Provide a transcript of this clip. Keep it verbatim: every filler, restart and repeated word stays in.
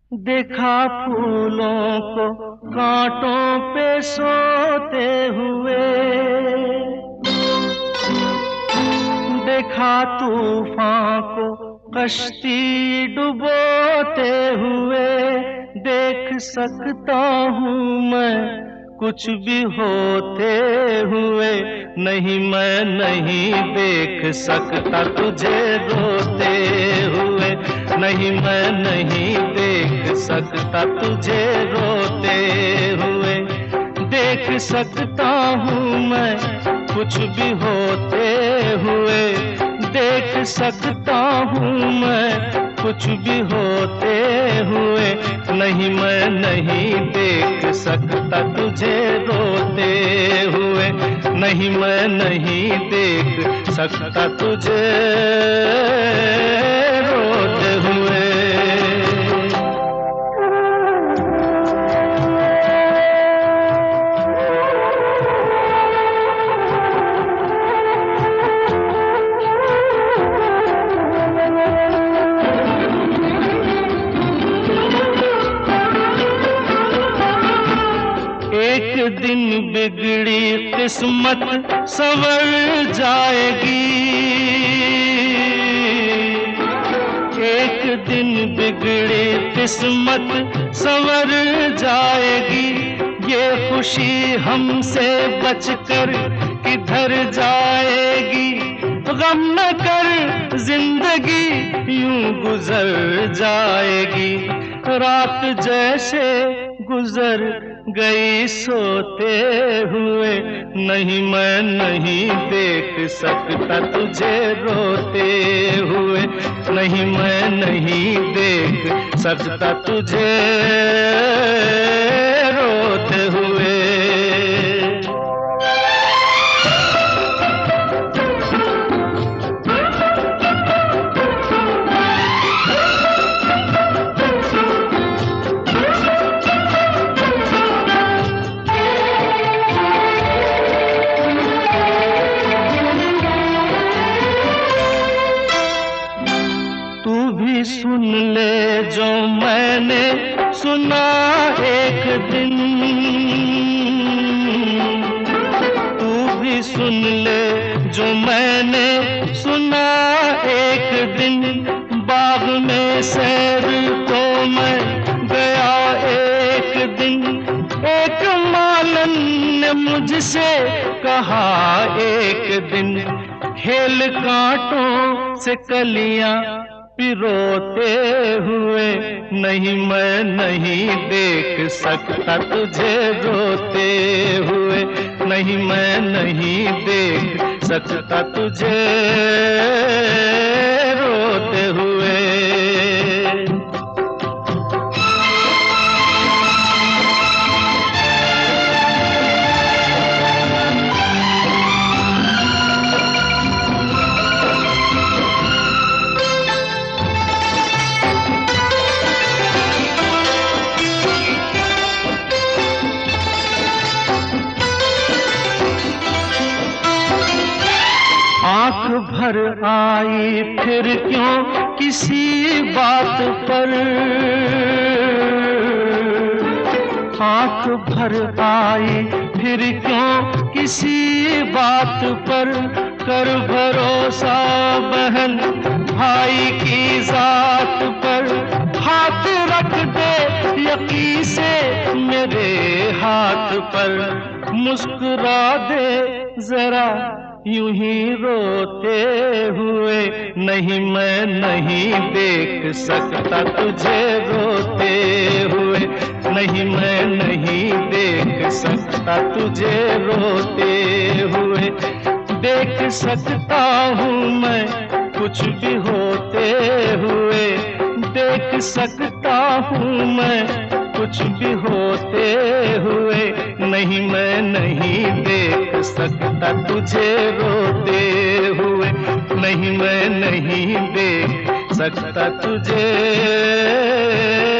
देखा फूलों को कांटों पे सोते हुए, देखा तूफान को कश्ती डुबोते हुए। देख सकता हूँ मैं कुछ भी होते हुए, नहीं मैं नहीं देख सकता तुझे रोते हुए, नहीं मैं नहीं देख सकता तुझे रोते हुए। देख सकता हूँ मैं कुछ भी होते हुए, देख सकता हूँ मैं कुछ भी होते हुए, नहीं मैं नहीं देख सकता तुझे रोते हुए, नहीं मैं नहीं देख सकता तुझे रोते हुए। एक दिन बिगड़ी किस्मत संवर जाएगी, एक दिन बिगड़ी किस्मत संवर जाएगी। ये खुशी हमसे बचकर किधर जाएगी, गम न कर जिंदगी यूं गुजर जाएगी। रात जैसे गुजर गई सोते हुए, नहीं मैं नहीं देख सकता तुझे रोते हुए, नहीं मैं नहीं देख सकता तुझे रोते हुए। सुन ले जो मैंने सुना एक दिन, तू भी सुन ले जो मैंने सुना एक दिन। बाग में सैर को मैं गया एक दिन, एक मालन ने मुझसे कहा एक दिन, खेल कांटों से कलियां पिरोते हुए, नहीं मैं नहीं देख सकता तुझे रोते हुए, नहीं मैं नहीं देख सकता तुझे रोते हुए। आँख भर आई फिर क्यों किसी बात पर, आँख भर आई फिर क्यों किसी बात पर। कर भरोसा बहन भाई की जात पर, हाथ रख दे यकीन से मेरे हाथ पर। मुस्कुरा दे जरा यूं ही रोते हुए, नहीं मैं नहीं देख सकता तुझे रोते हुए, नहीं मैं नहीं देख सकता तुझे रोते हुए। देख सकता हूँ मैं कुछ भी होते हुए, देख सकता हूँ मैं कुछ भी होते हुए, नहीं मैं नहीं देख सकता तुझे रोते हुए, नहीं मैं नहीं देख सकता तुझे